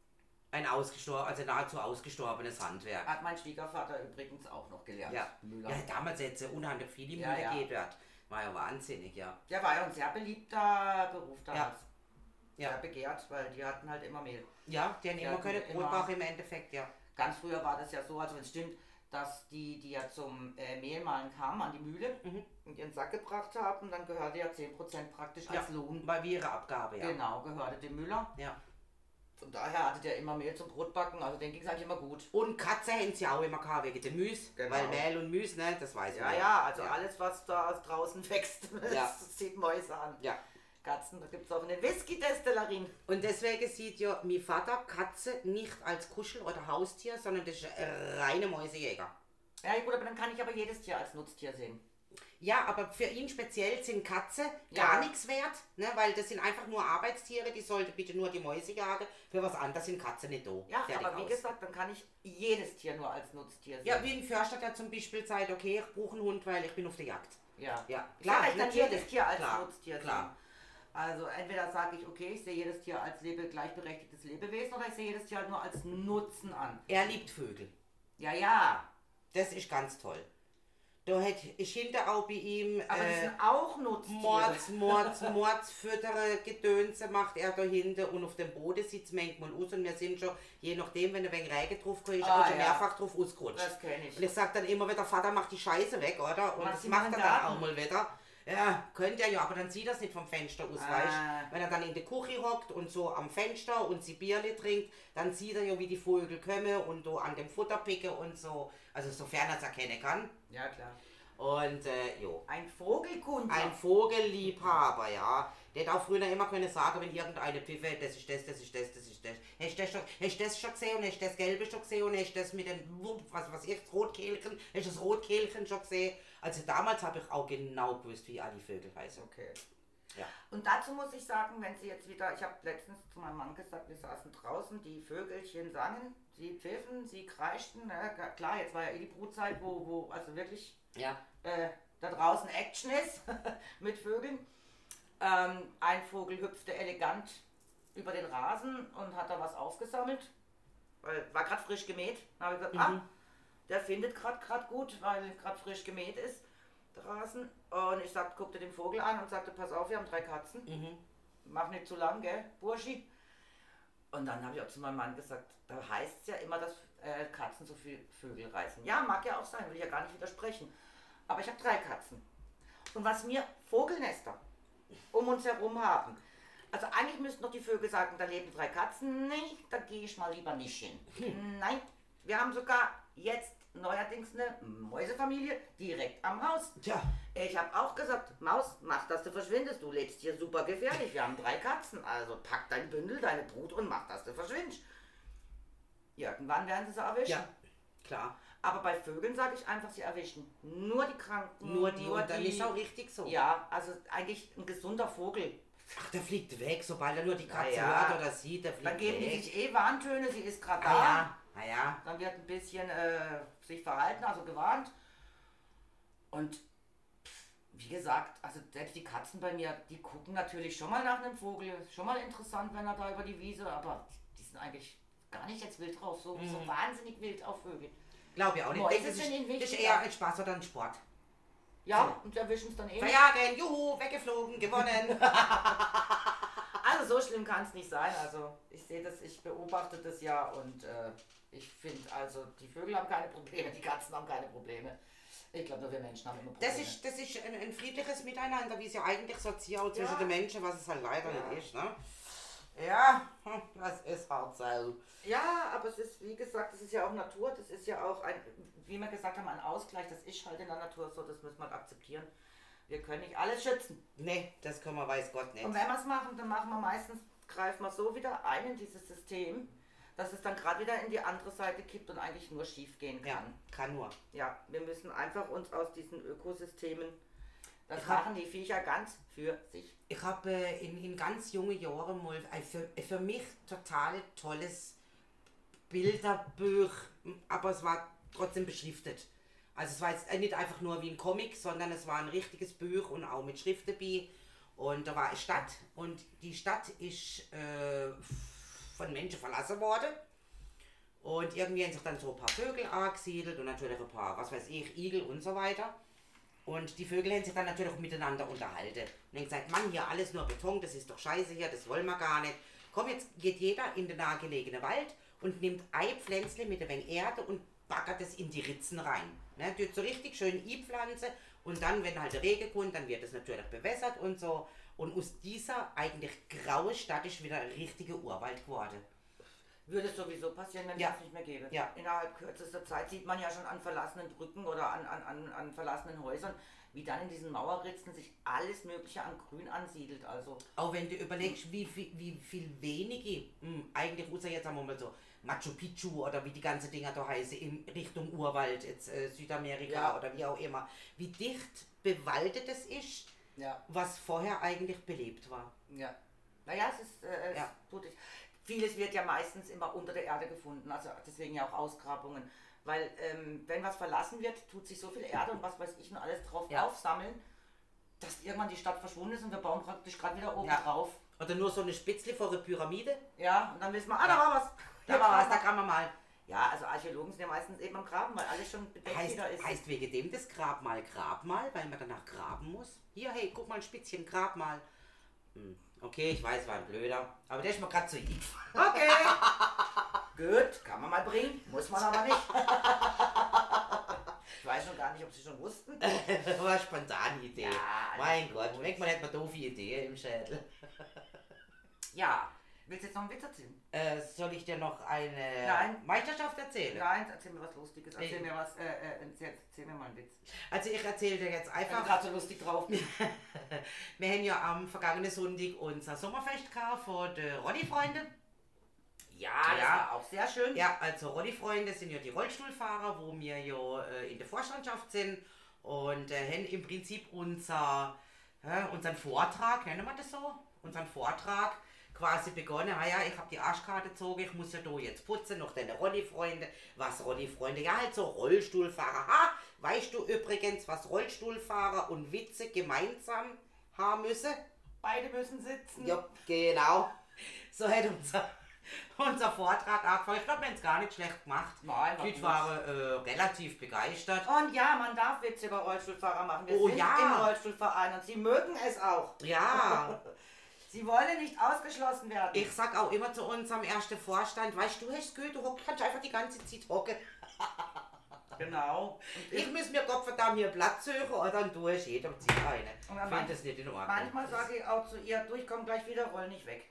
Ein nahezu ausgestorbenes Handwerk. Hat mein Schwiegervater übrigens auch noch gelernt. Ja, Müller. ja damals hätte es unheimlich viele Ja, Müller ja. gegeben. War ja wahnsinnig, ja. Der war ja ein sehr beliebter Beruf damals. Ja. Sehr begehrt, weil die hatten halt immer Mehl. Ja, die haben immer können immer- Brotbach im Endeffekt, ja. Ganz früher war das ja so, also wenn es stimmt, dass die ja zum Mehlmahlen kamen an die Mühle und ihren Sack gebracht haben, dann gehörte ja 10% praktisch als Lohn. Weil wir ihre Abgabe, ja. Genau, gehörte dem Müller. Ja. Von daher hatte der immer Mehl zum Brotbacken, also den ging es eigentlich immer gut. Und Katze hätten sie auch immer gehabt wegen dem Müs. Genau. Weil Mehl und Müs, ne, das weiß Ja, man. ja, also alles, was da draußen wächst, Ja. das zieht Mäuse an. Ja. Katzen, da gibt es auch eine Whisky-Destillerin. Und deswegen sieht ja mein Vater Katze nicht als Kuschel- oder Haustier, sondern das ist ein reiner Mäusejäger. Ja gut, aber dann kann ich aber jedes Tier als Nutztier sehen. Ja, aber für ihn speziell sind Katze Ja. gar nichts wert, ne, weil das sind einfach nur Arbeitstiere, die sollte bitte nur die Mäuse jagen. Für was anderes sind Katzen nicht da. Ja, Fertig aber wie aus. gesagt, dann kann ich jedes Tier nur als Nutztier sehen. Ja, wie ein Förster, der zum Beispiel sagt, okay, ich brauche einen Hund, weil ich bin auf der Jagd. Ja, Ja, klar, klar, ich kann natürlich. jedes Tier als Klar, Nutztier klar. sehen. Also entweder sage ich, okay, ich sehe jedes Tier als gleichberechtigtes Lebewesen oder ich sehe jedes Tier halt nur als Nutzen an. Er liebt Vögel. Ja, ja, Das ist ganz toll. Da hätte ich hinter auch bei ihm aber das sind auch Nutztiere. Füttere, Gedönse macht er da hinten und auf dem Boden sieht es manchmal aus und wir sind schon, je nachdem, wenn ein wenig Regen drauf kommt, ist Ah, auch schon ja. mehrfach drauf ausgerutscht. Das kenne ich. Und ich sag dann immer wieder, Vater macht die Scheiße weg, oder? Und Mach das sie macht mal er im dann Garten. auch mal wieder. Ja, könnte er ja, aber dann sieht das nicht vom Fenster aus, weißt? Wenn er dann in der Küche hockt und so am Fenster und sie Bierle trinkt, dann sieht er ja, wie die Vögel kommen und so an dem Futter picken und so. Also sofern er es erkennen kann. Ja, klar. Und jo. Ein Vogelkundler. Ein Vogelliebhaber, ja. Der hat auch früher immer können sagen, wenn irgendeine Pfiffe, das ist das, das ist das, das ist das. Hast du das schon gesehen und hast du das Gelbe schon gesehen und hast du das mit den, was ich, das Rotkehlchen, hast du das Rotkehlchen schon gesehen? Also damals habe ich auch genau gewusst, wie alle Vögel heißen. Okay. Ja. Und dazu muss ich sagen, wenn sie jetzt wieder, ich habe letztens zu meinem Mann gesagt, wir saßen draußen, die Vögelchen sangen, sie pfiffen, sie kreischten, klar, jetzt war ja die Brutzeit, wo also wirklich Ja. da draußen Action ist mit Vögeln. Ein Vogel hüpfte elegant über den Rasen und hat da was aufgesammelt, weil war gerade frisch gemäht. Dann habe ich gesagt, der findet gerade gut, weil gerade frisch gemäht ist, der Rasen. Und ich sagte, guckte den Vogel an und sagte, pass auf, wir haben 3 Katzen. Mach nicht zu lang, gell, Burschi. Und dann habe ich auch zu meinem Mann gesagt, da heißt es ja immer, dass Katzen so viel Vögel reißen. Ja, mag ja auch sein, will ich ja gar nicht widersprechen. Aber ich habe 3 Katzen. Und was wir Vogelnester um uns herum haben, also eigentlich müssten doch die Vögel sagen, da leben 3 Katzen. Nee, da gehe ich mal lieber nicht hin. Nein, wir haben sogar jetzt neuerdings eine Mäusefamilie direkt am Haus. Tja. Ich habe auch gesagt, Maus, mach, dass du verschwindest. Du lebst hier super gefährlich. Wir haben 3 Katzen. Also pack dein Bündel, deine Brut und mach, dass du verschwindest. Irgendwann werden sie erwischen. Ja, klar. Aber bei Vögeln sage ich einfach, sie erwischen nur die Kranken. Nur die, und dann ist auch richtig so. Ja, also eigentlich ein gesunder Vogel. Ach, der fliegt weg, sobald er nur die Katze Ja. hört oder sieht, der fliegt Dann geben weg. die sich Warntöne, sie ist gerade da. Ah ja. Dann wird ein bisschen sich verhalten, also gewarnt. Und wie gesagt, also selbst die Katzen bei mir, die gucken natürlich schon mal nach einem Vogel. Schon mal interessant, wenn er da über die Wiese, aber die sind eigentlich gar nicht jetzt wild drauf, so wahnsinnig wild auf Vögel. Glaube ich auch nicht. Mäuse Ich denke, sind ihnen das ist wichtiger. eher ein Spaß oder ein Sport. Ja, und erwischen es dann eh. Verjagen, juhu, weggeflogen, gewonnen. Also so schlimm kann es nicht sein. Also ich sehe das, ich beobachte das ja und ich finde also, die Vögel haben keine Probleme, die Katzen haben keine Probleme. Ich glaube nur wir Menschen haben immer Probleme. Das ist ein friedliches Miteinander, wie es ja eigentlich so zieht auch zwischen Ja. den Menschen, was es halt leider Ja. nicht ist. Ne? Ja, das ist halt so. Ja, aber es ist, wie gesagt, das ist ja auch Natur, das ist ja auch ein, wie wir gesagt haben, ein Ausgleich, das ist halt in der Natur so, das muss man akzeptieren. Wir können nicht alles schützen. Nee, das können wir weiß Gott nicht. Und wenn wir es machen, dann machen wir meistens, greifen wir so wieder ein in dieses System, dass es dann gerade wieder in die andere Seite kippt und eigentlich nur schief gehen kann. Ja, kann nur. Ja, wir müssen einfach uns aus diesen Ökosystemen, das Ich hab- machen die Viecher ganz für sich. Ich habe in ganz jungen Jahren mal ein für mich total tolles Bilderbuch, aber es war trotzdem beschriftet. Also es war jetzt nicht einfach nur wie ein Comic, sondern es war ein richtiges Buch und auch mit Schrift dabei. Und da war eine Stadt und die Stadt ist von Menschen verlassen worden. Und irgendwie haben sich dann so ein paar Vögel angesiedelt und natürlich ein paar, was weiß ich, Igel und so weiter. Und die Vögel haben sich dann natürlich auch miteinander unterhalten. Und haben gesagt, Mann, hier alles nur Beton, das ist doch scheiße hier, das wollen wir gar nicht. Komm, jetzt geht jeder in den nahegelegenen Wald und nimmt ein Pflänzchen mit ein wenig Erde und baggert es in die Ritzen rein. Ne, tut so richtig schön einpflanzen und dann, wenn halt der Regen kommt, dann wird es natürlich bewässert und so. Und aus dieser eigentlich graue Stadt ist wieder ein richtiger Urwald geworden. Würde es sowieso passieren, wenn es das nicht mehr gäbe. Ja. Innerhalb kürzester Zeit sieht man ja schon an verlassenen Brücken oder an verlassenen Häusern, wie dann in diesen Mauerritzen sich alles Mögliche an Grün ansiedelt. Also auch wenn du überlegst, wie viel wenige, eigentlich außer jetzt sagen wir mal so Machu Picchu oder wie die ganzen Dinger da heißen, in Richtung Urwald, jetzt Südamerika oder wie auch immer, wie dicht bewaldet es ist, was vorher eigentlich belebt war. Ja. Naja, es ist tut es. Vieles wird ja meistens immer unter der Erde gefunden, also deswegen ja auch Ausgrabungen. Weil wenn was verlassen wird, tut sich so viel Erde und was weiß ich noch alles drauf aufsammeln, dass irgendwann die Stadt verschwunden ist und wir bauen praktisch gerade wieder oben drauf. Oder nur so eine Spitzle vor der Pyramide. Ja, und dann wissen wir, da war was. Da kann man mal. Ja, also Archäologen sind ja meistens eben am Graben, weil alles schon bedeckt wieder ist. Heißt wegen dem das Grabmal, weil man danach graben muss? Hier, hey, guck mal ein Spitzchen, Grabmal. Okay, ich weiß, war ein Blöder, aber der ist mir gerade zu lieb. Okay. Gut, kann man mal bringen, muss man aber nicht. Ich weiß schon gar nicht, ob Sie schon wussten. Das war eine spontane Idee. Ja, mein Gott, manchmal hat man doofe Ideen im Schädel. Ja, willst du jetzt noch einen Witz erzählen? Soll ich dir noch eine Meisterschaft erzählen? Nein, erzähl mir was Lustiges. Erzähl mir mal einen Witz. Also ich erzähle dir jetzt einfach... Ich bin gerade so lustig drauf. Wir haben ja am vergangenen Sonntag unser Sommerfest gehabt von den Roddy-Freunden. Ja, das war auch sehr schön. Ja, also Roddy-Freunde sind ja die Rollstuhlfahrer, wo wir ja in der Vorstandschaft sind und haben im Prinzip unseren Vortrag, nennen wir das so, unseren Vortrag quasi begonnen. Ich habe die Arschkarte gezogen, ich muss ja da jetzt putzen, noch deine Roddy-Freunde. Was Roddy-Freunde? Ja, halt so Rollstuhlfahrer. Weißt du übrigens, was Rollstuhlfahrer und Witze gemeinsam haben müssen? Beide müssen sitzen. Ja, genau. So hat unser Vortrag angefangen. Ich glaube, wir haben es gar nicht schlecht gemacht. Nein, die Leute waren relativ begeistert. Und ja, man darf Witze über Rollstuhlfahrer machen. Wir sind im Rollstuhlverein und sie mögen es auch. Ja. Sie wollen nicht ausgeschlossen werden. Ich sag auch immer zu unserem ersten Vorstand, weißt du, hast gut, du kannst einfach die ganze Zeit hocken. Genau. Ich muss mir Gottverdammt hier Platz suchen und dann tue ich jeder zieht eine. Ich finde das nicht in Ordnung. Manchmal sage ich auch zu ihr, du, ich komme gleich wieder, roll nicht weg.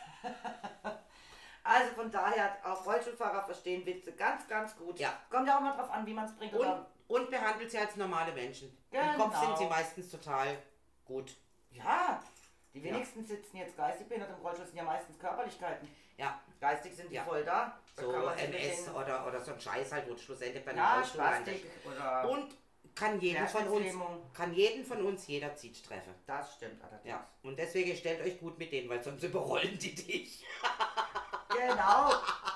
Also von daher, auch Rollstuhlfahrer verstehen Witze ganz, ganz gut. Ja. Kommt ja auch mal drauf an, wie man es bringt. Und behandelt sie als normale Menschen. Genau. Im Kopf sind sie meistens total gut. Ja, die wenigsten sitzen jetzt geistig behindert im Rollstuhl, sind ja meistens Körperlichkeiten. Ja. Geistig sind die voll da. So MS oder so ein Scheiß halt, wo du schlussendlich bei einem Rollstuhl Plastik oder und kann jeden von uns jederzeit treffen. Das stimmt allerdings. Ja. Und deswegen stellt euch gut mit denen, weil sonst überrollen die dich. Genau.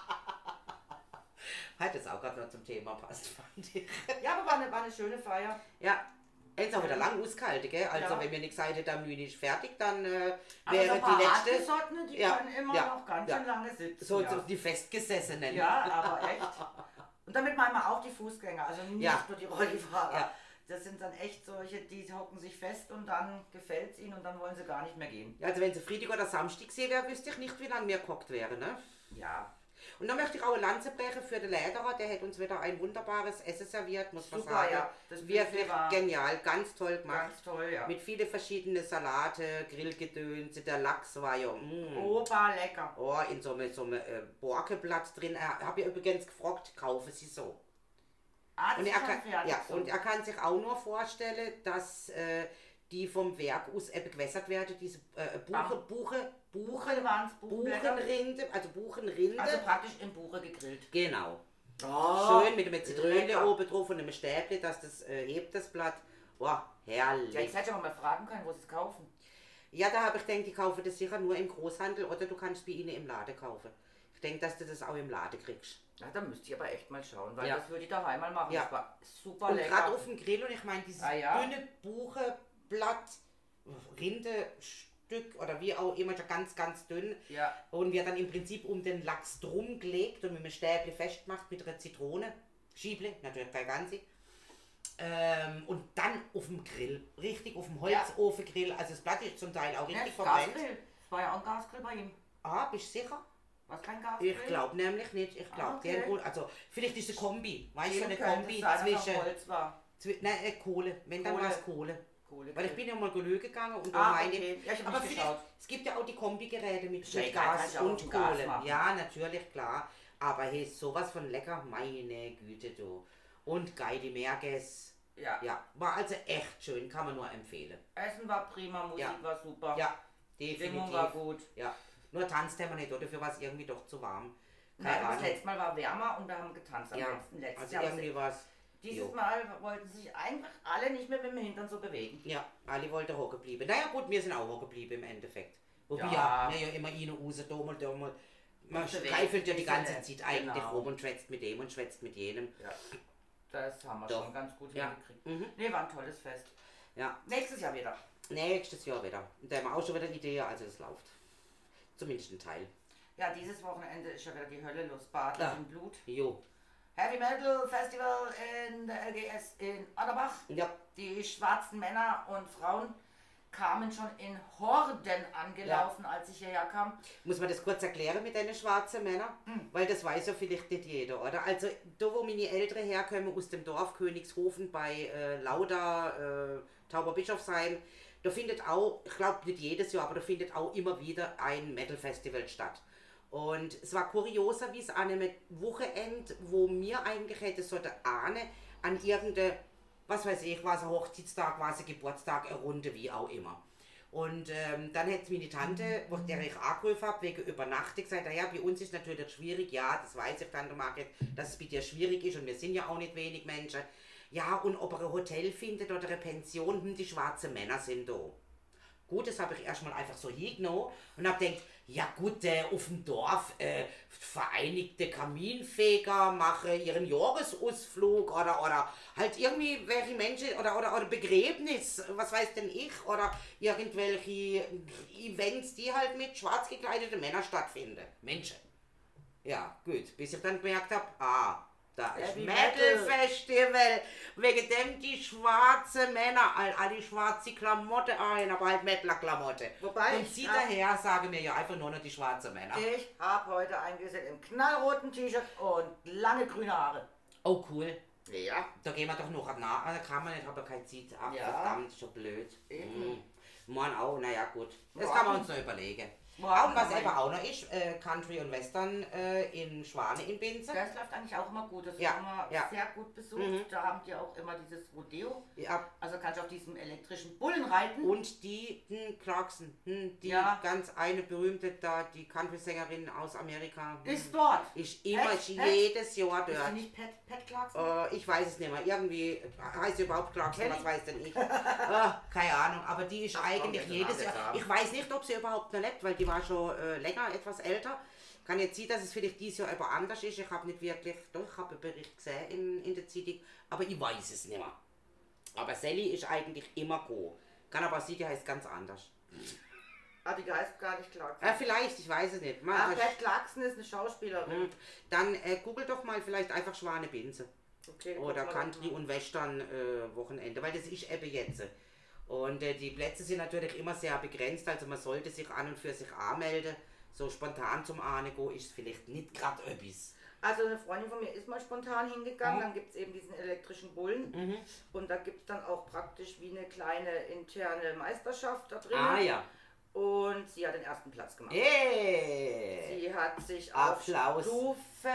Hat es auch gerade noch zum Thema passt, fand ich. Ja, aber war eine schöne Feier. Ja. Jetzt auch wieder lang ausgehalten, gell? Also wenn wir nicht gesagt hätten, am Mühle ist fertig, dann wäre die letzte... Sorten, die können immer noch ganz schön lange sitzen. So die Festgesessenen. Ja, aber echt. Und damit meinen wir auch die Fußgänger, also nicht nur die Rollifahrer. Ja. Das sind dann echt solche, die hocken sich fest und dann gefällt es ihnen und dann wollen sie gar nicht mehr gehen. Ja, also wenn sie Freitag oder Samstag sehen wäre, wüsste ich nicht, wie lange wir gehockt wären, ne? Ja. Und dann möchte ich auch eine Lanze brechen für den Lederer, der hat uns wieder ein wunderbares Essen serviert, muss man Super, sagen. Ja. Das wirklich genial, ganz toll gemacht. Ganz toll, ja. Mit vielen verschiedenen Salate, Grillgedönse, der Lachs war ja... lecker. Oh, in so einem Borkenblatt drin. Habe ich übrigens gefragt, kaufen Sie so. Und er kann sich auch nur vorstellen, dass die vom Werk aus gewässert werden, diese Buchenrinde, also praktisch im Buche gegrillt. Genau. Oh, schön mit einem Zitrone oben drauf und einem Stäbchen, dass das hebt das Blatt. Boah, herrlich. Ja, ich hätte ja mal fragen können, wo sie es kaufen. Ja, da habe ich gedacht, die kaufen das sicher nur im Großhandel oder du kannst es bei ihnen im Laden kaufen. Ich denke, dass du das auch im Laden kriegst. Ja, da müsst ihr aber echt mal schauen, weil das würde ich daheim mal machen. Ja. Das war super und lecker. gerade auf dem Grill und ich meine dieses dünne Bucheblatt, Rindestück oder wie auch immer, ganz, ganz dünn. Ja. Und wird dann im Prinzip um den Lachs drum gelegt und mit einem Stäbchen festgemacht mit einer Zitrone. Schieble, natürlich keine ganze. Und dann auf dem Grill, richtig auf dem Holzofengrill. Also das Blatt ist zum Teil auch richtig verbrennt. Gasgrill. Das war ja auch ein Gasgrill bei ihm. Ah, bist du sicher? Was, kein Gasgrill? Ich glaube nämlich nicht. Ich glaube, also vielleicht ist eine Kombi. Weißt du, eine Kombi zwischen... Holz war. Nein, Kohle. Wenn, dann war es Kohle. Weil ich bin ja mal Glüh gegangen und okay. Ja, aber es gibt ja auch die Kombigeräte mit Gas und Kohle. Gas ja, natürlich, klar. Aber hey, sowas von lecker, meine Güte, du. Und geile Merges. Ja, war also echt schön, kann man nur empfehlen. Essen war prima, Musik war super. Ja, definitiv. Stimmung war gut. Ja, nur tanzt haben wir nicht, oder? Dafür war es irgendwie doch zu warm. Nein, das letzte Mal war wärmer und wir haben getanzt am letzten also irgendwie war es... Dieses Mal wollten sich einfach alle nicht mehr mit dem Hintern so bewegen. Ja, alle wollten hocken bleiben. Naja gut, wir sind auch hocken geblieben im Endeffekt. Wobei wir ja immer rein, raus, dummel. Man streifelt ja die ganze Zeit eigentlich rum und schwätzt mit dem und schwätzt mit jenem. Ja. Das haben wir schon ganz gut hingekriegt. Ne, war ein tolles Fest. Ja. Nächstes Jahr wieder. Nächstes Jahr wieder. Und da haben wir auch schon wieder Ideen, also es läuft. Zumindest ein Teil. Ja, dieses Wochenende ist ja wieder die Hölle los, Baden im Blut. Jo. Heavy Metal Festival in der LGS in Otterbach. Ja. Die schwarzen Männer und Frauen kamen schon in Horden angelaufen, als ich hierher kam. Muss man das kurz erklären mit den schwarzen Männern? Weil das weiß ja vielleicht nicht jeder, oder? Also da, wo meine Eltern herkommen, aus dem Dorf Königshofen bei Lauda, Tauberbischofsheim, da findet auch, ich glaube nicht jedes Jahr, aber da findet auch immer wieder ein Metal-Festival statt. Und es war kurioser, wie es an einem Wochenende, wo mir eigentlich hätte so der Ahne an irgendeine, was weiß ich, war es ein Hochzeitstag, war es ein Geburtstag, eine Runde, wie auch immer. Und dann hätte meine Tante, wo der ich angerufen habe, wegen Übernachtung, gesagt, naja, bei uns ist natürlich schwierig, ja, das weiß ich, Tante Margret, dass es bei dir schwierig ist und wir sind ja auch nicht wenig Menschen. Ja, und ob er ein Hotel findet oder eine Pension, die schwarzen Männer sind da. Gut, das habe ich erstmal einfach so hingenommen und habe gedacht, ja gut, auf dem Dorf, Vereinigte Kaminfeger machen ihren Jahresausflug oder halt irgendwie welche Menschen oder Begräbnis, was weiß denn ich, oder irgendwelche Events, die halt mit schwarz gekleideten Männern stattfinden. Menschen. Ja, gut, bis ich dann gemerkt habe, da ist Metal Festival, wegen dem die schwarzen Männer, alle schwarze Klamotte ein, aber halt Mettler-Klamotte. Wobei und sie daher sagen mir ja einfach nur noch die schwarzen Männer. Ich habe heute eingesetzt im knallroten T-Shirt und lange grüne Haare. Oh cool. Ja. Da gehen wir doch noch nach, da kann man nicht, habe ja keine Zeit. Ach verdammt, ist schon blöd. Morgen auch, naja gut. Das kann man uns noch überlegen. Und was eben auch noch ist, Country und Western in Schwane in Binze. Das läuft eigentlich auch immer gut, das ist immer sehr gut besucht. Da haben die auch immer dieses Rodeo. Ja. Also kannst du auf diesem elektrischen Bullen reiten. Und die Clarkson, die ganz eine berühmte da, die Country-Sängerin aus Amerika. Ist dort. Ist immer jedes Jahr dort. Ist die nicht Pat Clarkson? Ich weiß es nicht mehr. Irgendwie heißt sie überhaupt Clarkson, was weiß denn ich. Keine Ahnung, aber die ist eigentlich jedes Jahr. Ich weiß nicht, ob sie überhaupt noch lebt, weil die war schon länger, etwas älter. Kann jetzt sein, dass es vielleicht dieses Jahr aber anders ist. Ich habe nicht wirklich, doch, ich habe einen Bericht gesehen in der Zeitung, aber ich weiß es nicht mehr. Aber Sally ist eigentlich immer go. Kann aber sein, die heißt ganz anders. Die heißt gar nicht Clarkson. Vielleicht, ich weiß es nicht. Pat Clarkson ist eine Schauspielerin. Dann google doch mal vielleicht einfach Schwane Binze. Okay, oder Country und Western Wochenende, weil das ist eben jetzt. Und die Plätze sind natürlich immer sehr begrenzt, also man sollte sich an und für sich anmelden. So spontan zum Ahne gehen ist vielleicht nicht gerade etwas. Also eine Freundin von mir ist mal spontan hingegangen, dann gibt es eben diesen elektrischen Bullen und da gibt es dann auch praktisch wie eine kleine interne Meisterschaft da drin. Ja. Und sie hat den ersten Platz gemacht. Hey. Sie hat sich Applaus. auf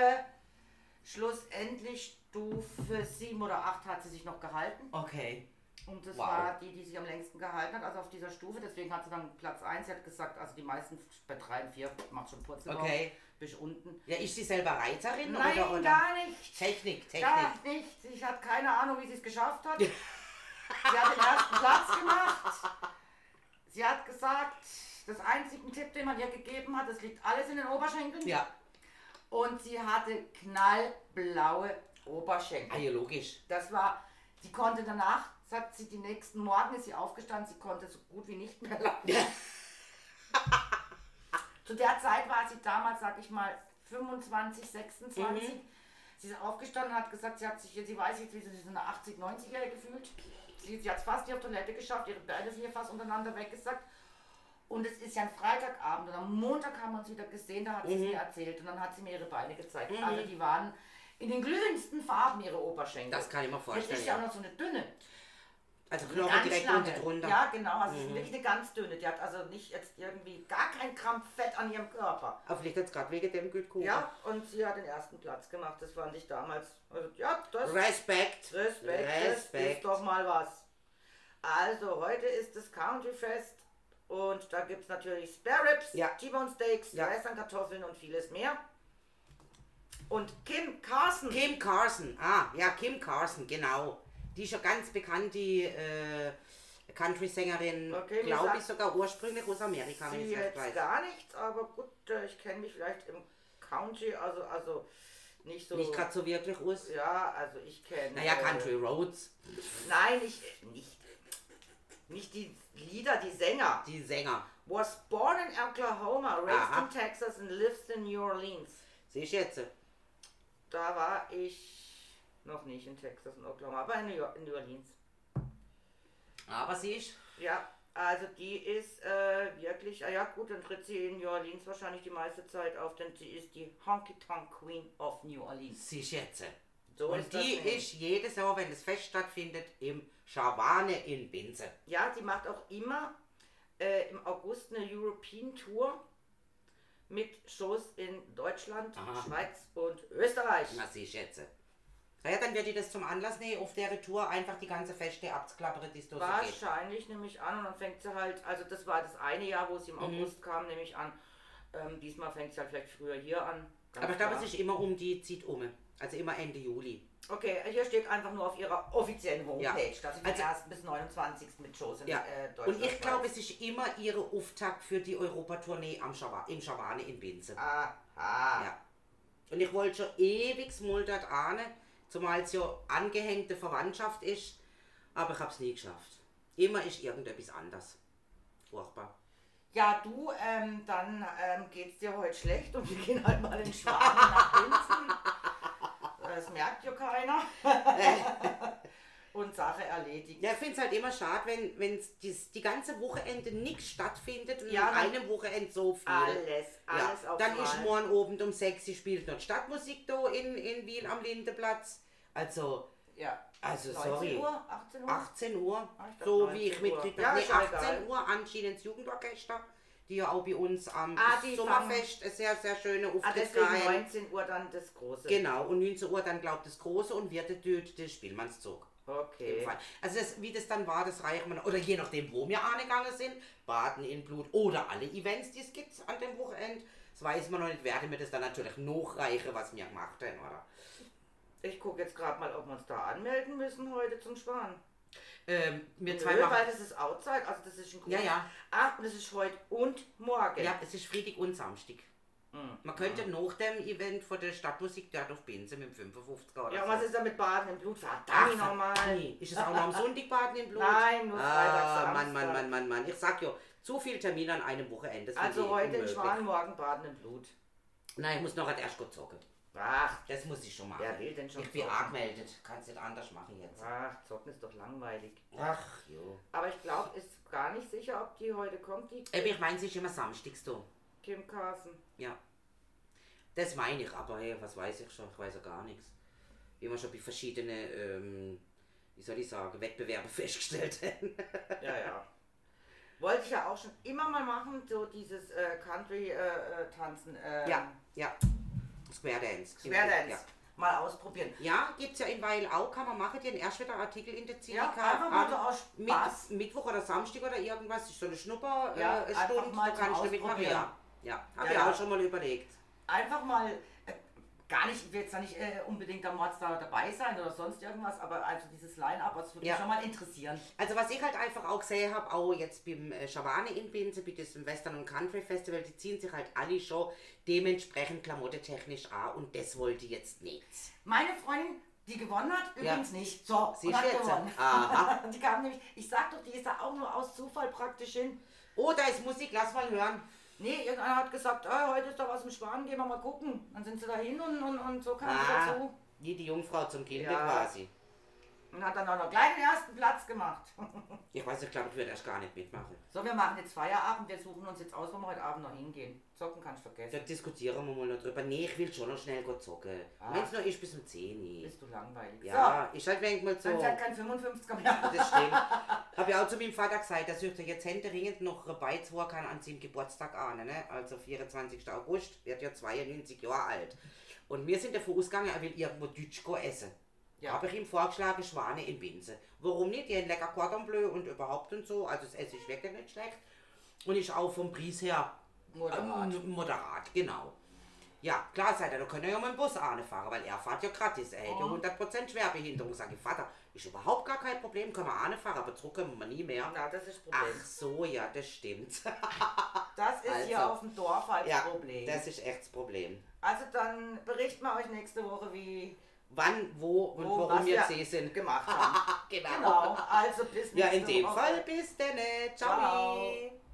schlussendlich Stufe 7 oder 8 hat sie sich noch gehalten. Okay. Und das war die sich am längsten gehalten hat, also auf dieser Stufe. Deswegen hat sie dann Platz 1. Sie hat gesagt, also die meisten bei 3 und 4 macht schon Purzelbaum. Okay. Bis unten. Ja, ist sie selber Reiterin? Nein, oder? Gar nicht. Technik. Gar nicht. Sie hat keine Ahnung, wie sie es geschafft hat. Sie hat den ersten Platz gemacht. Sie hat gesagt, das einzige Tipp, den man ihr gegeben hat, das liegt alles in den Oberschenkeln. Ja. Und sie hatte knallblaue Oberschenkel. Ah, ja, logisch. Das war, sie konnte danach, sagt sie, die nächsten Morgen ist sie aufgestanden, sie konnte so gut wie nicht mehr laufen. Zu der Zeit war sie damals, sag ich mal, 25, 26. Sie ist aufgestanden und hat gesagt, sie weiß jetzt, wie sie sich in der 80, 90-Jährige fühlt. Sie hat es fast nicht auf Toilette geschafft, ihre Beine sind hier fast untereinander weggesackt. Und es ist ja ein Freitagabend und am Montag haben wir uns wieder gesehen, da hat sie es mir erzählt und dann hat sie mir ihre Beine gezeigt. Also die waren in den glühendsten Farben, ihre Oberschenkel. Das kann ich mir vorstellen. Das ist ja auch noch so eine dünne. Also Knochen direkt unten drunter. Ja, genau, also es ist wirklich eine ganz dünne. Die hat also nicht jetzt irgendwie gar kein Gramm Fett an ihrem Körper. Aber vielleicht jetzt gerade wegen dem Gütkuchen. Ja, und sie hat den ersten Platz gemacht. Das fand ich damals, also ja, das... Respekt. Das ist doch mal was. Also, heute ist das Country Fest und da gibt es natürlich Spare Ribs, T-Bone Steaks, Westernkartoffeln und vieles mehr. Und Kim Carson, Kim Carson, genau. Die ist ja ganz bekannt, die Country-Sängerin, glaube ich sogar ursprünglich aus Amerika. Sie jetzt weiß. Gar nichts, aber gut, ich kenne mich vielleicht im Country, also nicht so... Nicht gerade so wirklich aus? Ja, also ich kenne... Naja, Country Roads. Nein, nicht die Lieder, die Sänger. Die Sänger. Was born in Oklahoma, raised in Texas and lives in New Orleans. Siehst du jetzt? Da war ich... Noch nicht in Texas und Oklahoma, aber in New Orleans. Aber sie ist? Ja, also die ist wirklich, ja gut, dann tritt sie in New Orleans wahrscheinlich die meiste Zeit auf, denn sie ist die Honky Tonk Queen of New Orleans. Sie ist jetzt. So und ist die ist jedes Jahr, wenn das Fest stattfindet, im Schawane in Binze. Ja, sie macht auch immer im August eine European Tour mit Shows in Deutschland, Schweiz und Österreich. Na, sie ist jetzt. Ja, dann wird die das zum Anlass nehmen, auf der Tour einfach die ganze Feste abzuklappern, die es da so geht. Wahrscheinlich, nehme ich an, und dann fängt sie halt, also das war das eine Jahr, wo sie im August kam, nehme ich an. Diesmal fängt sie halt vielleicht früher hier an. Aber ich glaube, es ist immer um die Zeit um, also immer Ende Juli. Okay, hier steht einfach nur auf ihrer offiziellen Homepage, dass sie vom 1. bis 29. mit Shows in Deutschland. Und ich glaube, es ist immer ihre Auftakt für die Europatournee im Schawane in Binze. Aha. Ja. Und ich wollte schon ewig mal dort ahnen, zumal es ja angehängte Verwandtschaft ist, aber ich habe es nie geschafft. Immer ist irgendetwas anders. Furchtbar. Ja, du, dann geht's dir heute schlecht und wir gehen halt mal in Schwaben nach Binzen. Das merkt ja keiner. Und Sache erledigt. Ja, ich finde es halt immer schade, wenn die ganze Wochenende nichts stattfindet und ja, an einem Wochenende so viel. Alles auf dann ist morgen oben um 6 Uhr spielt noch Stadtmusik da in Wien am Lindenplatz. Also, sorry. Uhr, 18 Uhr? 18 Uhr, so wie ich mitkriege. Ja, 18 Uhr anscheinend das Jugendorchester, die ja auch bei uns am Sommerfest eine sehr, sehr schöne Auftritt deswegen 19 Uhr dann das Große. Genau, und 19 Uhr dann glaubt das Große und wird der Spielmannszug. Okay. Also wie das dann war, das reicht man, oder je nachdem, wo wir angegangen sind, Baden in Blut oder alle Events, die es gibt an dem Wochenende, das weiß man noch nicht, werden wir das dann natürlich nachreichen, was wir gemacht haben, oder? Ich gucke jetzt gerade mal, ob wir uns da anmelden müssen heute zum Sparen. Weil das ist Outside, also das ist ein Grund. Ja. Ach, und das ist heute und morgen. Ja, es ist Freitag und Samstag. Man könnte nach dem Event von der Stadtmusik dort auf Binze mit dem 55er oder ja, so. Was ist da mit Baden im Blut? Verdammt nochmal. Ist es auch noch am Sonntag Baden im Blut? Nein, nur Freitag, Mann. Ich sag ja, zu viel Termine an einem Wochenende. Also heute in Schwan, morgen Baden im Blut. Nein, ich muss noch erst gut zocken. Ach, das muss ich schon machen. Wer will denn schon? Ich bin angemeldet, kannst nicht anders machen jetzt. Ach, zocken ist doch langweilig. Ach, jo. Aber ich glaube, ist gar nicht sicher, ob die heute kommt. Ich meine, sie ist immer samstags da. Kim Carson. Ja. Das meine ich, aber hey, was weiß ich schon? Ich weiß ja gar nichts. Wie wir schon bei verschiedenen, Wettbewerben festgestellt haben. Ja. Wollte ich ja auch schon immer mal machen, so dieses Country-Tanzen. Ja. Square Dance. Ja. Mal ausprobieren. Ja, gibt es ja in Weil auch, kann man machen, den erst wieder Artikel in der Zivika. Ja, einfach mal so aus Spaß. Mittwoch oder Samstag oder irgendwas, ist so eine Schnupperstunde, einfach mal du kannst mitmachen. Ja, habe ich auch schon mal überlegt. Einfach mal gar nicht, ich will jetzt da nicht unbedingt am Mords da dabei sein oder sonst irgendwas, aber also dieses Line-Up, das würde mich schon mal interessieren. Also was ich halt einfach auch gesehen habe, auch jetzt beim Schawane in Binze, bei diesem Western und Country Festival, die ziehen sich halt alle schon dementsprechend klamottentechnisch an und das wollte ich jetzt nicht. Meine Freundin, die gewonnen hat, übrigens nicht. So, sie hat gewonnen. Aha. Die kam nämlich, ich sag doch, die ist da auch nur aus Zufall praktisch hin. Oh, da ist Musik, lass mal hören. Nee, irgendeiner hat gesagt, heute ist da was im Schwan, gehen wir mal gucken. Dann sind sie da hin und so kam sie dazu. Wie die Jungfrau zum Kind quasi. Und hat dann auch noch gleich den ersten Platz gemacht. Ich weiß, ich glaube, ich würde erst gar nicht mitmachen. So, wir machen jetzt Feierabend, wir suchen uns jetzt aus, wo wir heute Abend noch hingehen. Zocken kannst du vergessen. Da diskutieren wir mal noch drüber. Nee, ich will schon noch schnell zocken. Wenn es noch ist bis um 10 Uhr. Bist du langweilig. Ja, so. Ich halt manchmal so. Dann seid kein 55er mehr. Das stimmt. Habe ich auch zu meinem Vater gesagt, dass ich jetzt händeringend noch beizogen kann an seinem Geburtstag an. Ne? Also 24. August, wird ja 92 Jahre alt. Und wir sind davon ausgegangen, er will irgendwo Deutsch essen. Ja. Habe ich ihm vorgeschlagen, Schwane in Binze. Warum nicht? Die haben lecker Cordon Bleu und überhaupt und so. Also das Essen ist wirklich nicht schlecht. Und ist auch vom Preis her moderat, genau. Ja, klar seid ihr, da könnt ihr ja mal einen Bus fahren, weil er fährt ja gratis. Er hat ja 100% Schwerbehinderung. Sag ich, Vater, ist überhaupt gar kein Problem, können wir fahren, aber zurück können wir nie mehr. Na, das ist das Problem. Ach so, ja, das stimmt. Das ist also, hier auf dem Dorf halt das Problem. Das ist echt das Problem. Also dann berichten wir euch nächste Woche, wie... Wann, wo und warum wir sie sind. Gemacht haben. Genau. Also bis nächste Woche. Ja, in dem Fall bis dann. Ciao. Ciao.